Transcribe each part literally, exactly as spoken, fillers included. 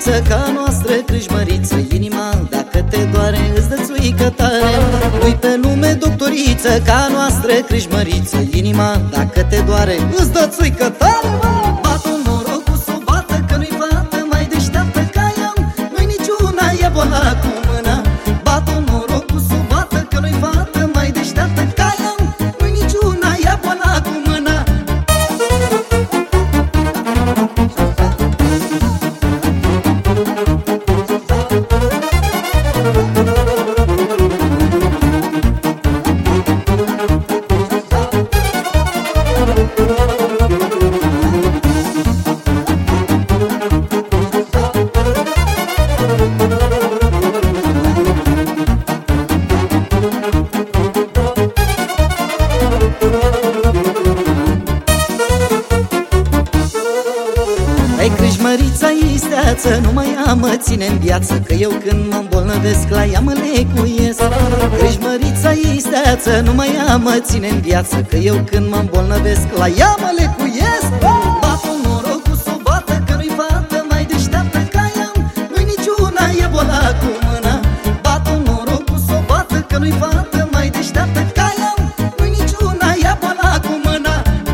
Crâșmăriță, ca noastră crâșmăriță, inima dacă te doare îți dă țuică tare. Nu-i pe lume doctoriță, ca noastră crâșmăriță, inima dacă te doare îți dă țuică tare. Bată norocul s-o bată, că nu-i fată mai deșteaptă ca ea, nu-i niciuna e bona cu mâna. Bată norocul s-o bată, că nu-i fată mai deșteaptă ca ea, nu-i niciuna e bona cu mâna. Hai Crâșmărița isteață, numai ea mă ține în viață, că eu când mă îmbolnăvesc la ea mă lecuiesc. Crâșmărița isteață, numai ea mă ține în viață, că eu când mă îmbolnăvesc la ea mă lecuiesc. Bată norocul s-o bată, că nu-i fată mai deșteaptă ca ea, nu-i niciuna e bona cu mâna. Bată norocul s-o bată, că nu-i fată mai deșteaptă ca ea, nu-i niciuna e bona cu mâna.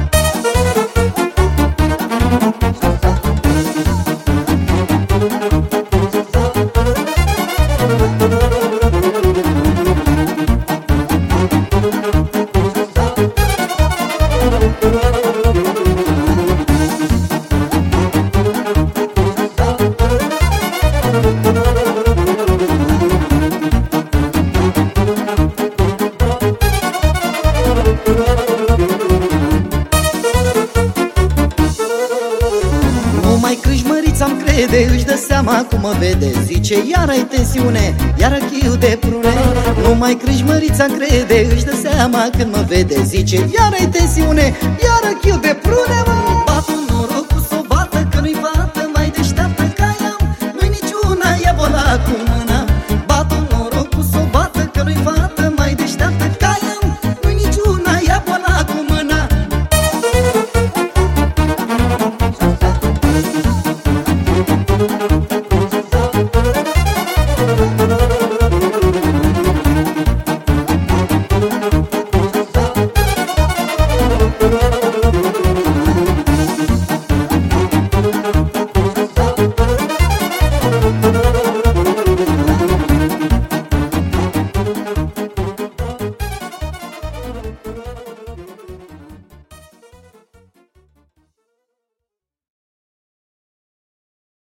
Numai Crâșmărița-mi crede, își dă seama cum mă vede, zice iară-i tensiune, iară chiu de prune. Numai Crâșmărița-mi crede, își dă seama când mă vede, zice iară-i tensiune, iară chiu de prune. Bată norocul s-o bată, că nu-i fată mai deșteaptă ca ea, nu-i niciuna e bona cu mâna. Bată norocul s-o bată, că nu-i fată mai deșteaptă ca ea, nu-i niciuna e bona cu mâna. Thank you.